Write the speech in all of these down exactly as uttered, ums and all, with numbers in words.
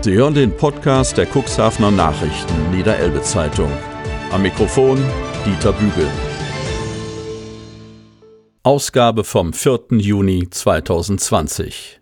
Sie hören den Podcast der Cuxhavener Nachrichten Niederelbe Zeitung. Am Mikrofon Dieter Bügel. Ausgabe vom vierten Juni zweitausendzwanzig.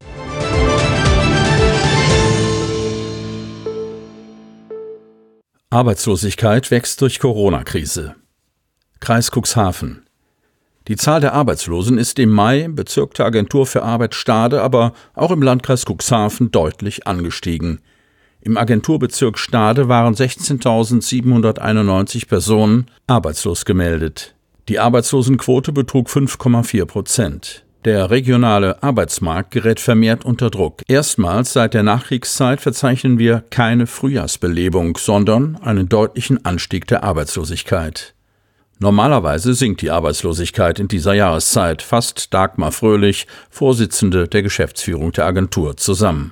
Arbeitslosigkeit wächst durch Corona-Krise. Kreis Cuxhaven. Die Zahl der Arbeitslosen ist im Mai, Bezirk der Agentur für Arbeit Stade, aber auch im Landkreis Cuxhaven deutlich angestiegen. Im Agenturbezirk Stade waren sechzehntausendsiebenhunderteinundneunzig Personen arbeitslos gemeldet. Die Arbeitslosenquote betrug fünf Komma vier Prozent. Der regionale Arbeitsmarkt gerät vermehrt unter Druck. Erstmals seit der Nachkriegszeit verzeichnen wir keine Frühjahrsbelebung, sondern einen deutlichen Anstieg der Arbeitslosigkeit. Normalerweise sinkt die Arbeitslosigkeit in dieser Jahreszeit, fasst Dagmar Fröhlich, Vorsitzende der Geschäftsführung der Agentur, zusammen.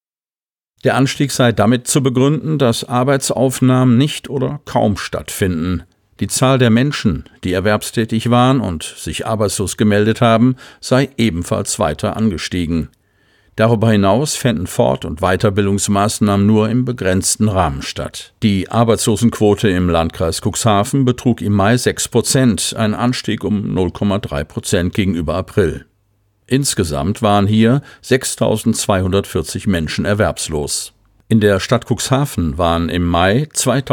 Der Anstieg sei damit zu begründen, dass Arbeitsaufnahmen nicht oder kaum stattfinden. Die Zahl der Menschen, die erwerbstätig waren und sich arbeitslos gemeldet haben, sei ebenfalls weiter angestiegen. Darüber hinaus fänden Fort- und Weiterbildungsmaßnahmen nur im begrenzten Rahmen statt. Die Arbeitslosenquote im Landkreis Cuxhaven betrug im Mai sechs Prozent, ein Anstieg um null Komma drei Prozent gegenüber April. Insgesamt waren hier sechstausendzweihundertvierzig Menschen erwerbslos. In der Stadt Cuxhaven waren im Mai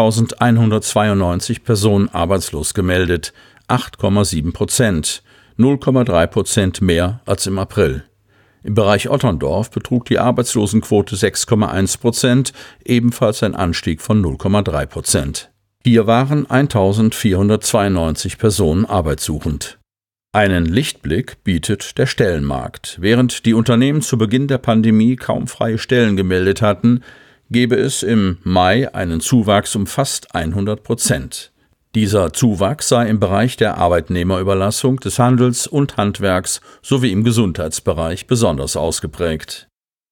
zweitausendeinhundertzweiundneunzig Personen arbeitslos gemeldet, acht Komma sieben Prozent, null Komma drei Prozent mehr als im April. Im Bereich Otterndorf betrug die Arbeitslosenquote sechs Komma eins Prozent, ebenfalls ein Anstieg von null Komma drei Prozent. Hier waren eintausendvierhundertzweiundneunzig Personen arbeitssuchend. Einen Lichtblick bietet der Stellenmarkt. Während die Unternehmen zu Beginn der Pandemie kaum freie Stellen gemeldet hatten, gebe es im Mai einen Zuwachs um fast hundert Prozent. Dieser Zuwachs sei im Bereich der Arbeitnehmerüberlassung, des Handels und Handwerks sowie im Gesundheitsbereich besonders ausgeprägt.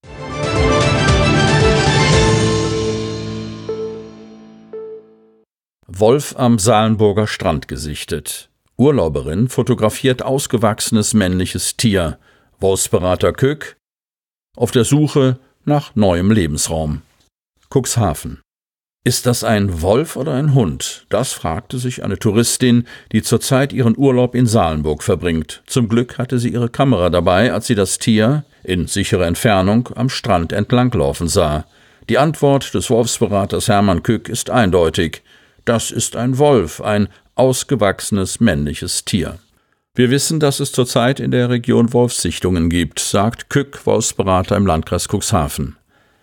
Wolf am Salenburger Strand gesichtet. Urlauberin fotografiert ausgewachsenes männliches Tier. Wolfsberater Kück auf der Suche nach neuem Lebensraum. Cuxhaven. Ist das ein Wolf oder ein Hund? Das fragte sich eine Touristin, die zurzeit ihren Urlaub in Salenburg verbringt. Zum Glück hatte sie ihre Kamera dabei, als sie das Tier in sicherer Entfernung am Strand entlanglaufen sah. Die Antwort des Wolfsberaters Hermann Kück ist eindeutig. Das ist ein Wolf, ein ausgewachsenes männliches Tier. Wir wissen, dass es zurzeit in der Region Wolfssichtungen gibt, sagt Kück, Wolfsberater im Landkreis Cuxhaven.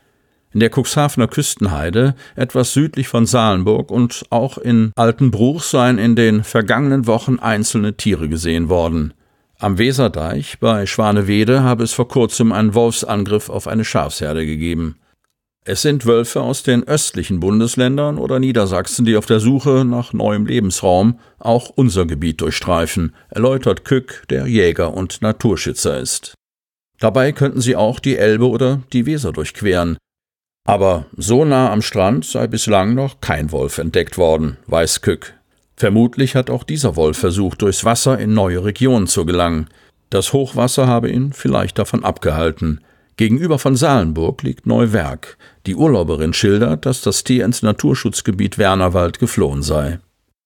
In der Cuxhavener Küstenheide, etwas südlich von Salenburg und auch in Altenbruch seien in den vergangenen Wochen einzelne Tiere gesehen worden. Am Weserdeich bei Schwanewede habe es vor kurzem einen Wolfsangriff auf eine Schafsherde gegeben. Es sind Wölfe aus den östlichen Bundesländern oder Niedersachsen, die auf der Suche nach neuem Lebensraum auch unser Gebiet durchstreifen, erläutert Kück, der Jäger und Naturschützer ist. Dabei könnten sie auch die Elbe oder die Weser durchqueren. Aber so nah am Strand sei bislang noch kein Wolf entdeckt worden, weiß Kück. Vermutlich hat auch dieser Wolf versucht, durchs Wasser in neue Regionen zu gelangen. Das Hochwasser habe ihn vielleicht davon abgehalten. Gegenüber von Salenburg liegt Neuwerk. Die Urlauberin schildert, dass das Tier ins Naturschutzgebiet Wernerwald geflohen sei.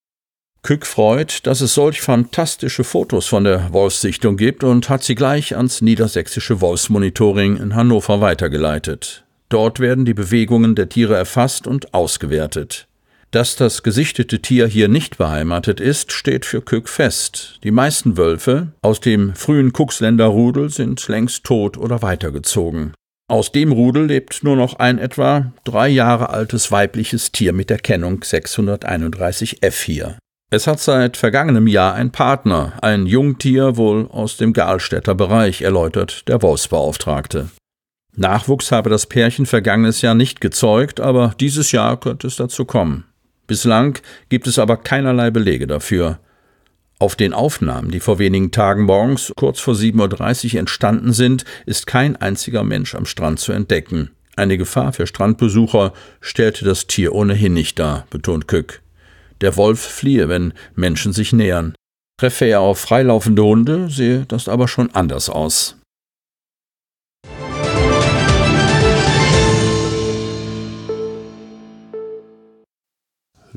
Kück freut, dass es solch fantastische Fotos von der Wolfssichtung gibt und hat sie gleich ans Niedersächsische Wolfsmonitoring in Hannover weitergeleitet. Dort werden die Bewegungen der Tiere erfasst und ausgewertet. Dass das gesichtete Tier hier nicht beheimatet ist, steht für Kück fest. Die meisten Wölfe aus dem frühen Cuxländer Rudel sind längst tot oder weitergezogen. Aus dem Rudel lebt nur noch ein etwa drei Jahre altes weibliches Tier mit der Kennung sechshunderteinunddreißig F hier. Es hat seit vergangenem Jahr ein Partner, ein Jungtier wohl aus dem Galstädter Bereich, erläutert der Wolfsbeauftragte. Nachwuchs habe das Pärchen vergangenes Jahr nicht gezeugt, aber dieses Jahr könnte es dazu kommen. Bislang gibt es aber keinerlei Belege dafür. Auf den Aufnahmen, die vor wenigen Tagen morgens kurz vor sieben Uhr dreißig entstanden sind, ist kein einziger Mensch am Strand zu entdecken. Eine Gefahr für Strandbesucher stellte das Tier ohnehin nicht dar, betont Kück. Der Wolf fliehe, wenn Menschen sich nähern. Treffe er auf freilaufende Hunde, sehe das aber schon anders aus.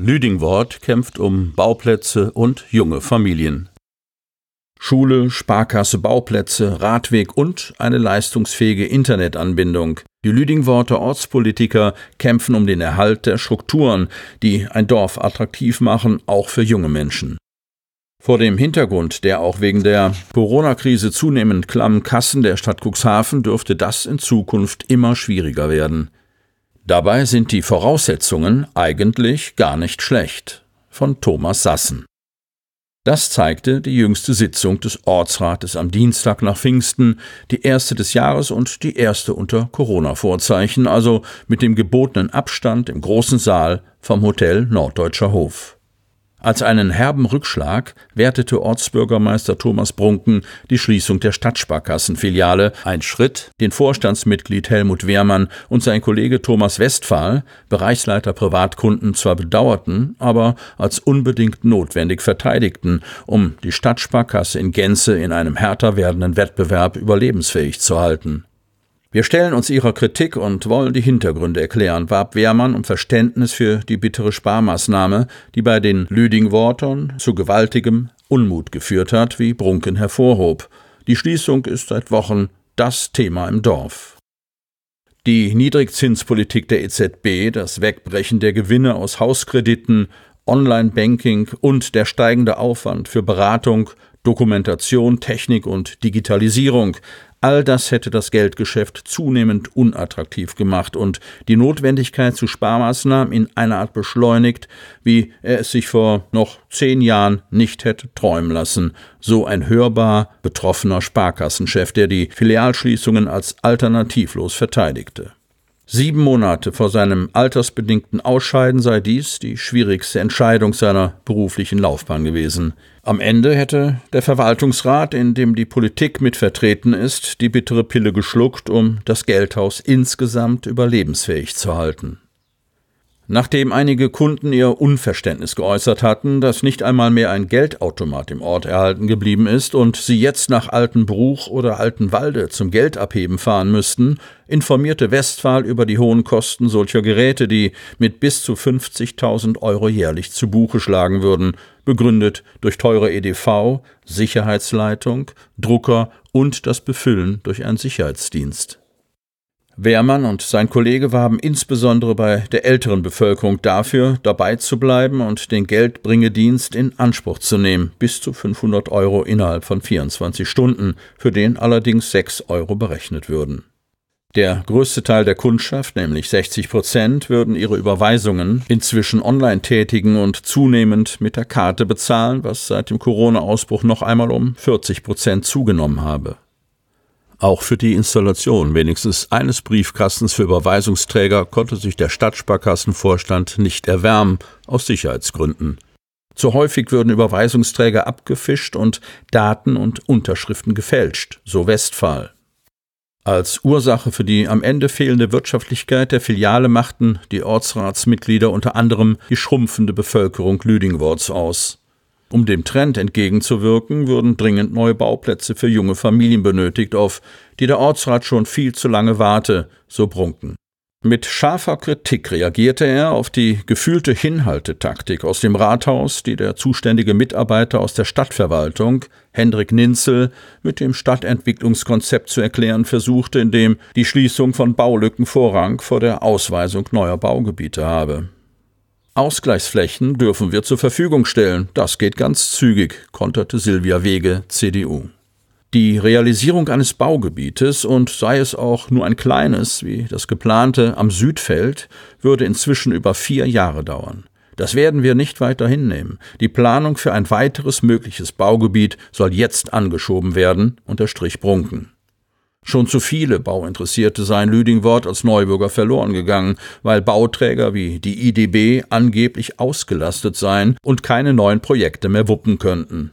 Lüdingwort kämpft um Bauplätze und junge Familien. Schule, Sparkasse, Bauplätze, Radweg und eine leistungsfähige Internetanbindung. Die Lüdingworter Ortspolitiker kämpfen um den Erhalt der Strukturen, die ein Dorf attraktiv machen, auch für junge Menschen. Vor dem Hintergrund der auch wegen der Corona-Krise zunehmend klammen Kassen der Stadt Cuxhaven dürfte das in Zukunft immer schwieriger werden. Dabei sind die Voraussetzungen eigentlich gar nicht schlecht. Von Thomas Sassen. Das zeigte die jüngste Sitzung des Ortsrates am Dienstag nach Pfingsten, die erste des Jahres und die erste unter Corona-Vorzeichen, also mit dem gebotenen Abstand im großen Saal vom Hotel Norddeutscher Hof. Als einen herben Rückschlag wertete Ortsbürgermeister Thomas Brunken die Schließung der Stadtsparkassenfiliale, ein Schritt, den Vorstandsmitglied Helmut Wehrmann und sein Kollege Thomas Westphal, Bereichsleiter Privatkunden, zwar bedauerten, aber als unbedingt notwendig verteidigten, um die Stadtsparkasse in Gänze in einem härter werdenden Wettbewerb überlebensfähig zu halten. Wir stellen uns Ihrer Kritik und wollen die Hintergründe erklären, warb Wehrmann um Verständnis für die bittere Sparmaßnahme, die bei den Lüdingwortern zu gewaltigem Unmut geführt hat, wie Brunken hervorhob. Die Schließung ist seit Wochen das Thema im Dorf. Die Niedrigzinspolitik der E Z B, das Wegbrechen der Gewinne aus Hauskrediten, Online-Banking und der steigende Aufwand für Beratung, Dokumentation, Technik und Digitalisierung, all das hätte das Geldgeschäft zunehmend unattraktiv gemacht und die Notwendigkeit zu Sparmaßnahmen in einer Art beschleunigt, wie er es sich vor noch zehn Jahren nicht hätte träumen lassen, so ein hörbar betroffener Sparkassenchef, der die Filialschließungen als alternativlos verteidigte. Sieben Monate vor seinem altersbedingten Ausscheiden sei dies die schwierigste Entscheidung seiner beruflichen Laufbahn gewesen. Am Ende hätte der Verwaltungsrat, in dem die Politik mit vertreten ist, die bittere Pille geschluckt, um das Geldhaus insgesamt überlebensfähig zu halten. Nachdem einige Kunden ihr Unverständnis geäußert hatten, dass nicht einmal mehr ein Geldautomat im Ort erhalten geblieben ist und sie jetzt nach Altenbruch oder Altenwalde zum Geldabheben fahren müssten, informierte Westphal über die hohen Kosten solcher Geräte, die mit bis zu fünfzigtausend Euro jährlich zu Buche schlagen würden, begründet durch teure E D V, Sicherheitsleitung, Drucker und das Befüllen durch einen Sicherheitsdienst. Wehrmann und sein Kollege warben insbesondere bei der älteren Bevölkerung dafür, dabei zu bleiben und den Geldbringedienst in Anspruch zu nehmen, bis zu fünfhundert Euro innerhalb von vierundzwanzig Stunden, für den allerdings sechs Euro berechnet würden. Der größte Teil der Kundschaft, nämlich sechzig Prozent, würden ihre Überweisungen inzwischen online tätigen und zunehmend mit der Karte bezahlen, was seit dem Corona-Ausbruch noch einmal um vierzig Prozent zugenommen habe. Auch für die Installation wenigstens eines Briefkastens für Überweisungsträger konnte sich der Stadtsparkassenvorstand nicht erwärmen, aus Sicherheitsgründen. Zu häufig würden Überweisungsträger abgefischt und Daten und Unterschriften gefälscht, so Westphal. Als Ursache für die am Ende fehlende Wirtschaftlichkeit der Filiale machten die Ortsratsmitglieder unter anderem die schrumpfende Bevölkerung Lüdingworts aus. Um dem Trend entgegenzuwirken, würden dringend neue Bauplätze für junge Familien benötigt, auf die der Ortsrat schon viel zu lange warte, so Brunken. Mit scharfer Kritik reagierte er auf die gefühlte Hinhaltetaktik aus dem Rathaus, die der zuständige Mitarbeiter aus der Stadtverwaltung, Hendrik Ninzel, mit dem Stadtentwicklungskonzept zu erklären versuchte, in dem die Schließung von Baulücken Vorrang vor der Ausweisung neuer Baugebiete habe. Ausgleichsflächen dürfen wir zur Verfügung stellen, das geht ganz zügig, konterte Silvia Wege, C D U. Die Realisierung eines Baugebietes, und sei es auch nur ein kleines, wie das geplante am Südfeld, würde inzwischen über vier Jahre dauern. Das werden wir nicht weiter hinnehmen. Die Planung für ein weiteres mögliches Baugebiet soll jetzt angeschoben werden, unterstrich Brunken. Schon zu viele Bauinteressierte seien Lüdingwort als Neubürger verloren gegangen, weil Bauträger wie die I D B angeblich ausgelastet seien und keine neuen Projekte mehr wuppen könnten.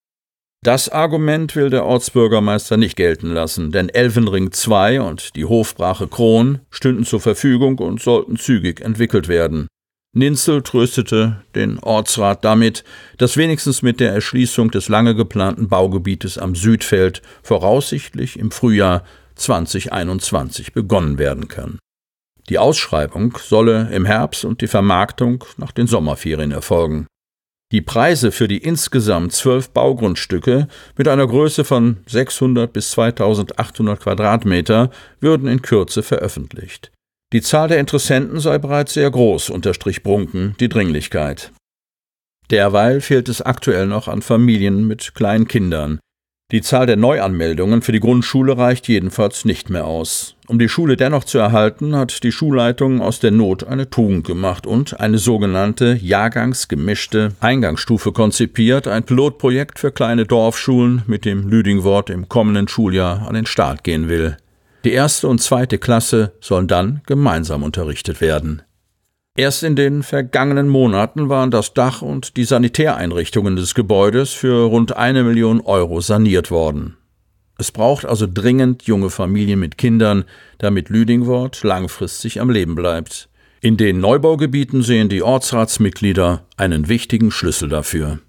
Das Argument will der Ortsbürgermeister nicht gelten lassen, denn Elvenring zwei und die Hofbrache Kron stünden zur Verfügung und sollten zügig entwickelt werden. Ninzel tröstete den Ortsrat damit, dass wenigstens mit der Erschließung des lange geplanten Baugebietes am Südfeld voraussichtlich im Frühjahr zweitausendeinundzwanzig begonnen werden kann. Die Ausschreibung solle im Herbst und die Vermarktung nach den Sommerferien erfolgen. Die Preise für die insgesamt zwölf Baugrundstücke mit einer Größe von sechshundert bis zweitausendachthundert Quadratmeter würden in Kürze veröffentlicht. Die Zahl der Interessenten sei bereits sehr groß, unterstrich Brunken die Dringlichkeit. Derweil fehlt es aktuell noch an Familien mit kleinen Kindern. Die Zahl der Neuanmeldungen für die Grundschule reicht jedenfalls nicht mehr aus. Um die Schule dennoch zu erhalten, hat die Schulleitung aus der Not eine Tugend gemacht und eine sogenannte jahrgangsgemischte Eingangsstufe konzipiert, ein Pilotprojekt für kleine Dorfschulen, mit dem Lüdingwort im kommenden Schuljahr an den Start gehen will. Die erste und zweite Klasse sollen dann gemeinsam unterrichtet werden. Erst in den vergangenen Monaten waren das Dach und die Sanitäreinrichtungen des Gebäudes für rund eine Million Euro saniert worden. Es braucht also dringend junge Familien mit Kindern, damit Lüdingwort langfristig am Leben bleibt. In den Neubaugebieten sehen die Ortsratsmitglieder einen wichtigen Schlüssel dafür.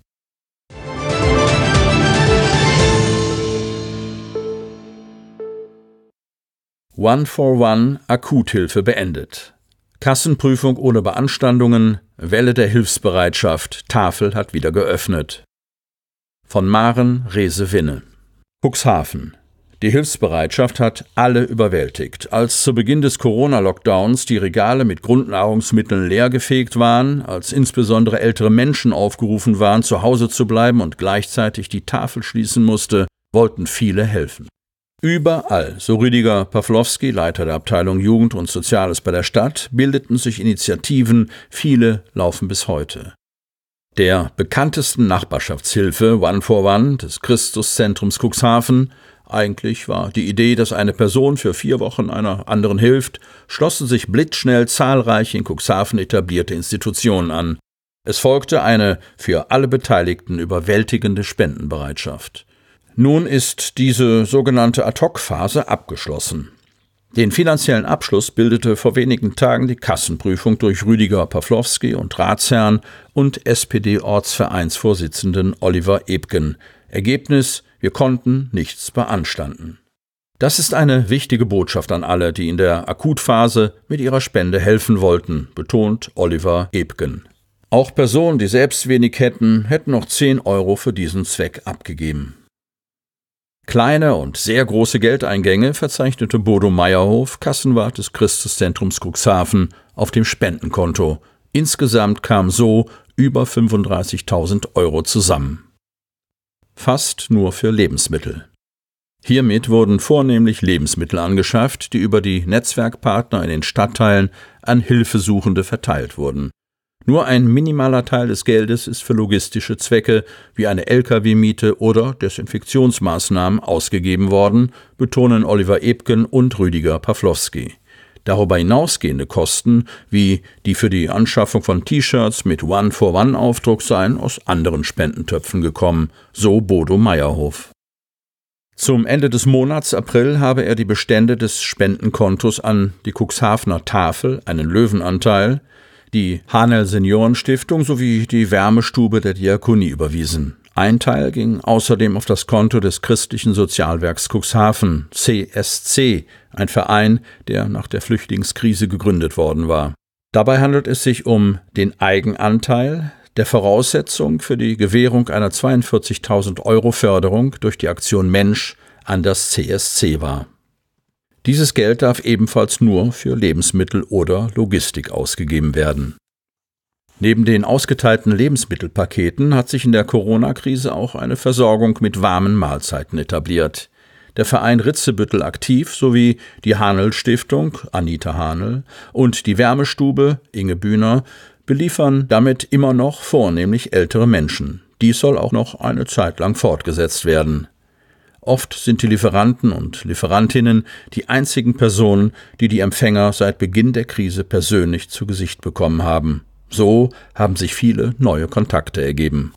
One for One Akuthilfe beendet. Kassenprüfung ohne Beanstandungen, Welle der Hilfsbereitschaft, Tafel hat wieder geöffnet. Von Maren Rehse-Winne. Cuxhaven. Die Hilfsbereitschaft hat alle überwältigt. Als zu Beginn des Corona-Lockdowns die Regale mit Grundnahrungsmitteln leergefegt waren, als insbesondere ältere Menschen aufgerufen waren, zu Hause zu bleiben und gleichzeitig die Tafel schließen musste, wollten viele helfen. Überall, so Rüdiger Pawlowski, Leiter der Abteilung Jugend und Soziales bei der Stadt, bildeten sich Initiativen, viele laufen bis heute. Der bekanntesten Nachbarschaftshilfe One for One des Christuszentrums Cuxhaven, eigentlich war die Idee, dass eine Person für vier Wochen einer anderen hilft, schlossen sich blitzschnell zahlreiche in Cuxhaven etablierte Institutionen an. Es folgte eine für alle Beteiligten überwältigende Spendenbereitschaft. Nun ist diese sogenannte Ad-Hoc-Phase abgeschlossen. Den finanziellen Abschluss bildete vor wenigen Tagen die Kassenprüfung durch Rüdiger Pawlowski und Ratsherrn und S P D-Ortsvereinsvorsitzenden Oliver Ebgen. Ergebnis: Wir konnten nichts beanstanden. Das ist eine wichtige Botschaft an alle, die in der Akutphase mit ihrer Spende helfen wollten, betont Oliver Ebgen. Auch Personen, die selbst wenig hätten, hätten noch zehn Euro für diesen Zweck abgegeben. Kleine und sehr große Geldeingänge verzeichnete Bodo Meyerhof, Kassenwart des Christuszentrums Cuxhaven, auf dem Spendenkonto. Insgesamt kamen so über fünfunddreißigtausend Euro zusammen. Fast nur für Lebensmittel. Hiermit wurden vornehmlich Lebensmittel angeschafft, die über die Netzwerkpartner in den Stadtteilen an Hilfesuchende verteilt wurden. Nur ein minimaler Teil des Geldes ist für logistische Zwecke wie eine L K W-Miete oder Desinfektionsmaßnahmen ausgegeben worden, betonen Oliver Ebgen und Rüdiger Pawlowski. Darüber hinausgehende Kosten, wie die für die Anschaffung von T-Shirts mit One-for-One-Aufdruck, seien aus anderen Spendentöpfen gekommen, so Bodo Meyerhof. Zum Ende des Monats April habe er die Bestände des Spendenkontos an die Cuxhavener Tafel, einen Löwenanteil, die Hahnel Seniorenstiftung sowie die Wärmestube der Diakonie überwiesen. Ein Teil ging außerdem auf das Konto des Christlichen Sozialwerks Cuxhaven, C S C, ein Verein, der nach der Flüchtlingskrise gegründet worden war. Dabei handelt es sich um den Eigenanteil, der Voraussetzung für die Gewährung einer zweiundvierzigtausend Euro Förderung durch die Aktion Mensch an das C S C war. Dieses Geld darf ebenfalls nur für Lebensmittel oder Logistik ausgegeben werden. Neben den ausgeteilten Lebensmittelpaketen hat sich in der Corona-Krise auch eine Versorgung mit warmen Mahlzeiten etabliert. Der Verein Ritzebüttel aktiv sowie die Hahnel-Stiftung, Anita Hahnel, und die Wärmestube, Inge Bühner, beliefern damit immer noch vornehmlich ältere Menschen. Dies soll auch noch eine Zeit lang fortgesetzt werden. Oft sind die Lieferanten und Lieferantinnen die einzigen Personen, die die Empfänger seit Beginn der Krise persönlich zu Gesicht bekommen haben. So haben sich viele neue Kontakte ergeben.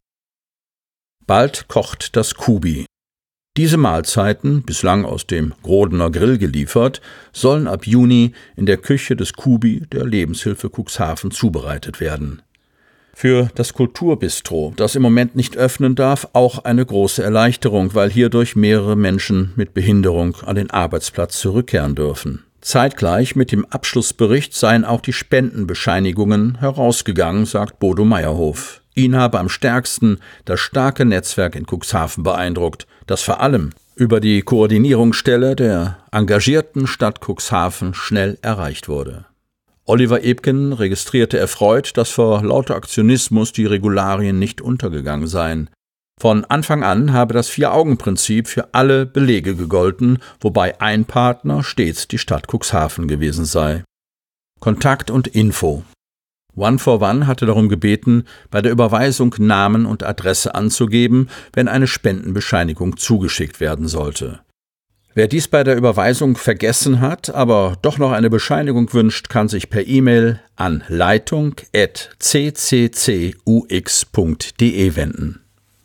Bald kocht das Kubi. Diese Mahlzeiten, bislang aus dem Grodener Grill geliefert, sollen ab Juni in der Küche des Kubi der Lebenshilfe Cuxhaven zubereitet werden. Für das Kulturbistro, das im Moment nicht öffnen darf, auch eine große Erleichterung, weil hierdurch mehrere Menschen mit Behinderung an den Arbeitsplatz zurückkehren dürfen. Zeitgleich mit dem Abschlussbericht seien auch die Spendenbescheinigungen herausgegangen, sagt Bodo Meyerhof. Ihn habe am stärksten das starke Netzwerk in Cuxhaven beeindruckt, das vor allem über die Koordinierungsstelle der engagierten Stadt Cuxhaven schnell erreicht wurde. Oliver Ebken registrierte erfreut, dass vor lauter Aktionismus die Regularien nicht untergegangen seien. Von Anfang an habe das Vier-Augen-Prinzip für alle Belege gegolten, wobei ein Partner stets die Stadt Cuxhaven gewesen sei. Kontakt und Info. One for One hatte darum gebeten, bei der Überweisung Namen und Adresse anzugeben, wenn eine Spendenbescheinigung zugeschickt werden sollte. Wer dies bei der Überweisung vergessen hat, aber doch noch eine Bescheinigung wünscht, kann sich per E-Mail an leitung at c c c u x punkt d e wenden.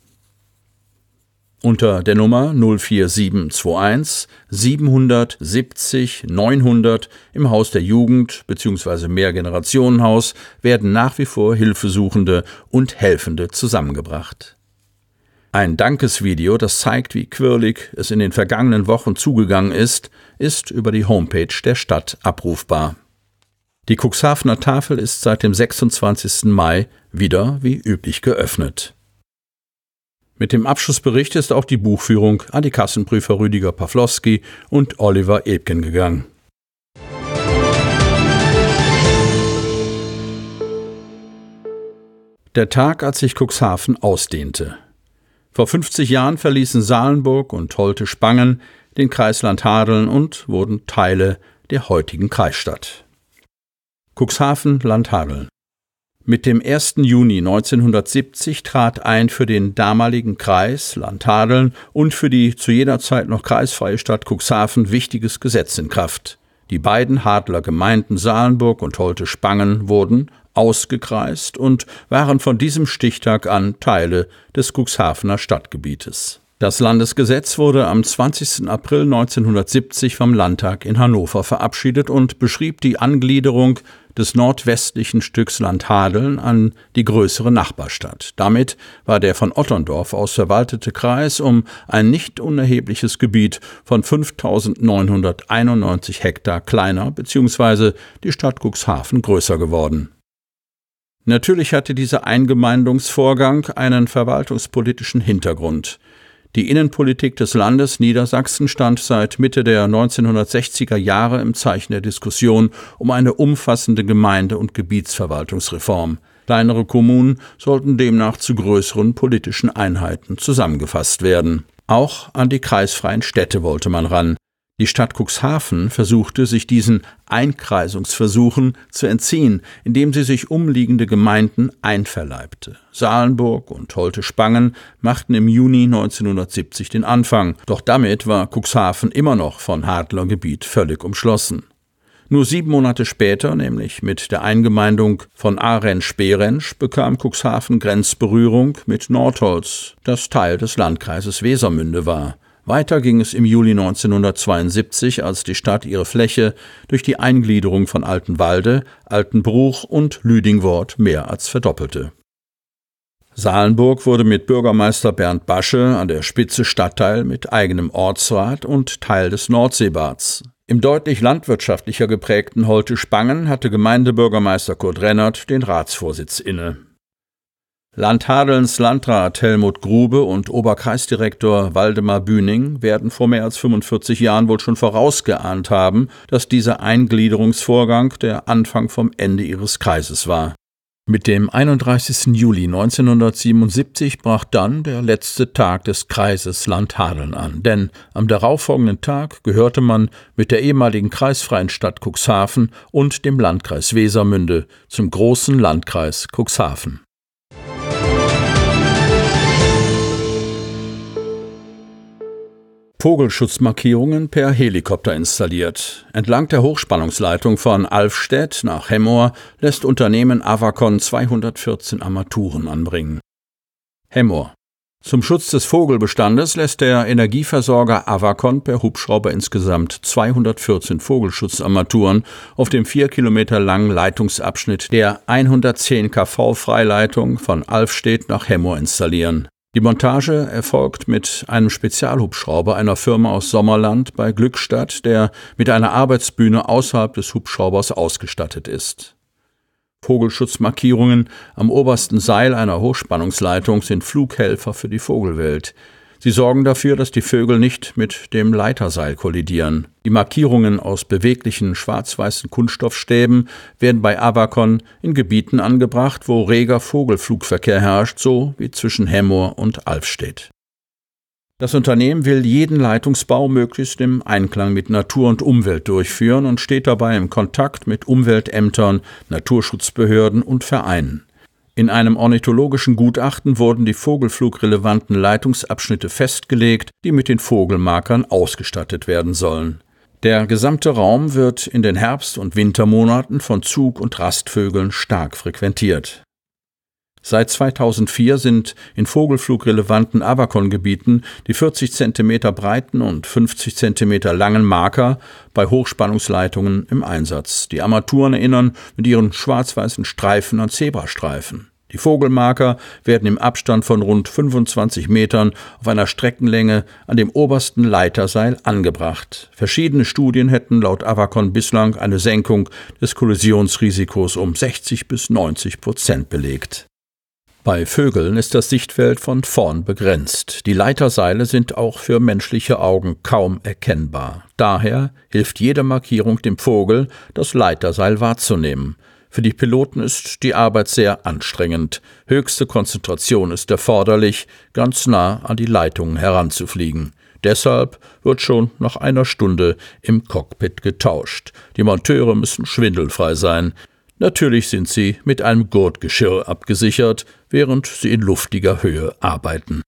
Unter der Nummer null vier sieben zwei eins siebenhundertsiebzig neunhundert im Haus der Jugend bzw. Mehrgenerationenhaus werden nach wie vor Hilfesuchende und Helfende zusammengebracht. Ein Dankesvideo, das zeigt, wie quirlig es in den vergangenen Wochen zugegangen ist, ist über die Homepage der Stadt abrufbar. Die Cuxhavener Tafel ist seit dem sechsundzwanzigsten Mai wieder wie üblich geöffnet. Mit dem Abschlussbericht ist auch die Buchführung an die Kassenprüfer Rüdiger Pawlowski und Oliver Ebken gegangen. Der Tag, als sich Cuxhaven ausdehnte. Vor fünfzig Jahren verließen Salenburg und Holte-Spangen den Kreis Landhadeln und wurden Teile der heutigen Kreisstadt. Cuxhaven, Landhadeln. Mit dem ersten Juni neunzehnhundertsiebzig trat ein für den damaligen Kreis Landhadeln und für die zu jener Zeit noch kreisfreie Stadt Cuxhaven wichtiges Gesetz in Kraft. Die beiden Hadler Gemeinden Salenburg und Holte-Spangen wurden ausgekreist und waren von diesem Stichtag an Teile des Cuxhavener Stadtgebietes. Das Landesgesetz wurde am zwanzigsten April neunzehnhundertsiebzig vom Landtag in Hannover verabschiedet und beschrieb die Angliederung des nordwestlichen Stücks Landhadeln an die größere Nachbarstadt. Damit war der von Otterndorf aus verwaltete Kreis um ein nicht unerhebliches Gebiet von fünftausendneunhunderteinundneunzig Hektar kleiner bzw. die Stadt Cuxhaven größer geworden. Natürlich hatte dieser Eingemeindungsvorgang einen verwaltungspolitischen Hintergrund. Die Innenpolitik des Landes Niedersachsen stand seit Mitte der neunzehnhundertsechziger Jahre im Zeichen der Diskussion um eine umfassende Gemeinde- und Gebietsverwaltungsreform. Kleinere Kommunen sollten demnach zu größeren politischen Einheiten zusammengefasst werden. Auch an die kreisfreien Städte wollte man ran. Die Stadt Cuxhaven versuchte, sich diesen Einkreisungsversuchen zu entziehen, indem sie sich umliegende Gemeinden einverleibte. Salenburg und Holte-Spangen machten im Juni neunzehnhundertsiebzig den Anfang, doch damit war Cuxhaven immer noch von Hadlergebiet völlig umschlossen. Nur sieben Monate später, nämlich mit der Eingemeindung von Arensch-Berensch, bekam Cuxhaven Grenzberührung mit Nordholz, das Teil des Landkreises Wesermünde war. Weiter ging es im Juli neunzehnhundertzweiundsiebzig, als die Stadt ihre Fläche durch die Eingliederung von Altenwalde, Altenbruch und Lüdingwort mehr als verdoppelte. Salenburg wurde mit Bürgermeister Bernd Basche an der Spitze Stadtteil mit eigenem Ortsrat und Teil des Nordseebads. Im deutlich landwirtschaftlicher geprägten Holte-Spangen hatte Gemeindebürgermeister Kurt Rennert den Ratsvorsitz inne. Landhadelns Landrat Helmut Grube und Oberkreisdirektor Waldemar Bühning werden vor mehr als fünfundvierzig Jahren wohl schon vorausgeahnt haben, dass dieser Eingliederungsvorgang der Anfang vom Ende ihres Kreises war. Mit dem einunddreißigsten Juli neunzehnhundertsiebenundsiebzig brach dann der letzte Tag des Kreises Landhadeln an, denn am darauffolgenden Tag gehörte man mit der ehemaligen kreisfreien Stadt Cuxhaven und dem Landkreis Wesermünde zum großen Landkreis Cuxhaven. Vogelschutzmarkierungen per Helikopter installiert. Entlang der Hochspannungsleitung von Alfstedt nach Hemmoor lässt Unternehmen Avacon zweihundertvierzehn Armaturen anbringen. Hemmoor. Zum Schutz des Vogelbestandes lässt der Energieversorger Avacon per Hubschrauber insgesamt zweihundertvierzehn Vogelschutzarmaturen auf dem vier Kilometer langen Leitungsabschnitt der hundertzehn Kilovolt Freileitung von Alfstedt nach Hemmoor installieren. Die Montage erfolgt mit einem Spezialhubschrauber einer Firma aus Sommerland bei Glückstadt, der mit einer Arbeitsbühne außerhalb des Hubschraubers ausgestattet ist. Vogelschutzmarkierungen am obersten Seil einer Hochspannungsleitung sind Flughelfer für die Vogelwelt. Sie sorgen dafür, dass die Vögel nicht mit dem Leiterseil kollidieren. Die Markierungen aus beweglichen schwarz-weißen Kunststoffstäben werden bei Avacon in Gebieten angebracht, wo reger Vogelflugverkehr herrscht, so wie zwischen Hemmoor und Alfstedt. Das Unternehmen will jeden Leitungsbau möglichst im Einklang mit Natur und Umwelt durchführen und steht dabei im Kontakt mit Umweltämtern, Naturschutzbehörden und Vereinen. In einem ornithologischen Gutachten wurden die vogelflugrelevanten Leitungsabschnitte festgelegt, die mit den Vogelmarkern ausgestattet werden sollen. Der gesamte Raum wird in den Herbst- und Wintermonaten von Zug- und Rastvögeln stark frequentiert. Seit zweitausendvier sind in vogelflugrelevanten Avacon-Gebieten die vierzig Zentimeter breiten und fünfzig Zentimeter langen Marker bei Hochspannungsleitungen im Einsatz. Die Armaturen erinnern mit ihren schwarz-weißen Streifen an Zebrastreifen. Die Vogelmarker werden im Abstand von rund fünfundzwanzig Metern auf einer Streckenlänge an dem obersten Leiterseil angebracht. Verschiedene Studien hätten laut Avacon bislang eine Senkung des Kollisionsrisikos um sechzig bis neunzig Prozent belegt. Bei Vögeln ist das Sichtfeld von vorn begrenzt. Die Leiterseile sind auch für menschliche Augen kaum erkennbar. Daher hilft jede Markierung dem Vogel, das Leiterseil wahrzunehmen. Für die Piloten ist die Arbeit sehr anstrengend. Höchste Konzentration ist erforderlich, ganz nah an die Leitungen heranzufliegen. Deshalb wird schon nach einer Stunde im Cockpit getauscht. Die Monteure müssen schwindelfrei sein. Natürlich sind sie mit einem Gurtgeschirr abgesichert, während sie in luftiger Höhe arbeiten.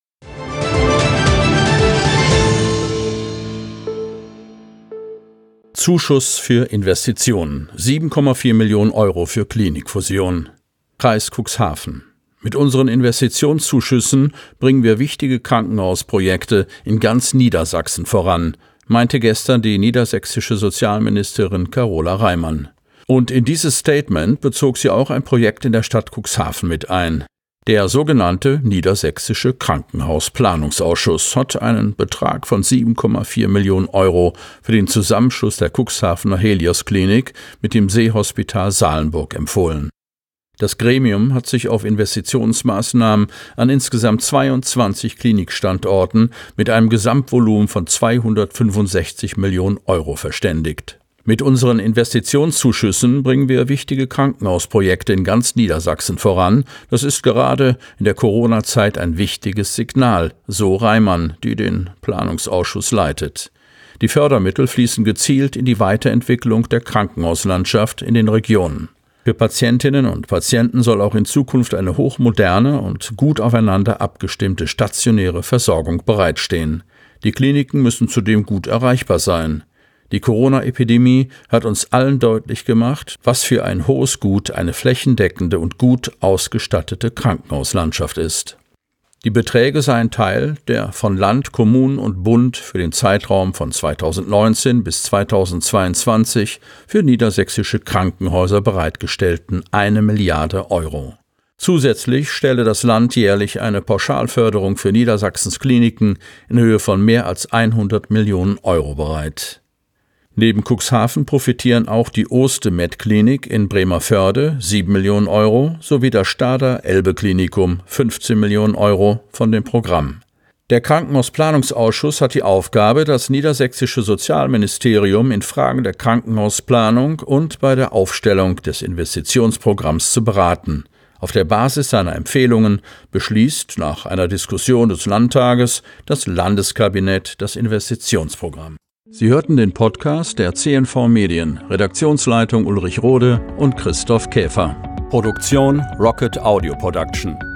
Zuschuss für Investitionen. sieben Komma vier Millionen Euro für Klinikfusion. Kreis Cuxhaven. Mit unseren Investitionszuschüssen bringen wir wichtige Krankenhausprojekte in ganz Niedersachsen voran, meinte gestern die niedersächsische Sozialministerin Carola Reimann. Und in dieses Statement bezog sie auch ein Projekt in der Stadt Cuxhaven mit ein. Der sogenannte Niedersächsische Krankenhausplanungsausschuss hat einen Betrag von sieben Komma vier Millionen Euro für den Zusammenschluss der Cuxhavener Helios-Klinik mit dem Seehospital Salenburg empfohlen. Das Gremium hat sich auf Investitionsmaßnahmen an insgesamt zweiundzwanzig Klinikstandorten mit einem Gesamtvolumen von zweihundertfünfundsechzig Millionen Euro verständigt. Mit unseren Investitionszuschüssen bringen wir wichtige Krankenhausprojekte in ganz Niedersachsen voran. Das ist gerade in der Corona-Zeit ein wichtiges Signal, so Reimann, die den Planungsausschuss leitet. Die Fördermittel fließen gezielt in die Weiterentwicklung der Krankenhauslandschaft in den Regionen. Für Patientinnen und Patienten soll auch in Zukunft eine hochmoderne und gut aufeinander abgestimmte stationäre Versorgung bereitstehen. Die Kliniken müssen zudem gut erreichbar sein. Die Corona-Epidemie hat uns allen deutlich gemacht, was für ein hohes Gut eine flächendeckende und gut ausgestattete Krankenhauslandschaft ist. Die Beträge seien Teil der von Land, Kommunen und Bund für den Zeitraum von zweitausendneunzehn bis zweitausendzweiundzwanzig für niedersächsische Krankenhäuser bereitgestellten eine Milliarde Euro. Zusätzlich stelle das Land jährlich eine Pauschalförderung für Niedersachsens Kliniken in Höhe von mehr als hundert Millionen Euro bereit. Neben Cuxhaven profitieren auch die Oste-Med-Klinik in Bremervörde sieben Millionen Euro sowie das Stader Elbe-Klinikum fünfzehn Millionen Euro von dem Programm. Der Krankenhausplanungsausschuss hat die Aufgabe, das niedersächsische Sozialministerium in Fragen der Krankenhausplanung und bei der Aufstellung des Investitionsprogramms zu beraten. Auf der Basis seiner Empfehlungen beschließt nach einer Diskussion des Landtages das Landeskabinett das Investitionsprogramm. Sie hörten den Podcast der C N V Medien, Redaktionsleitung Ulrich Rode und Christoph Käfer. Produktion Rocket Audio Production.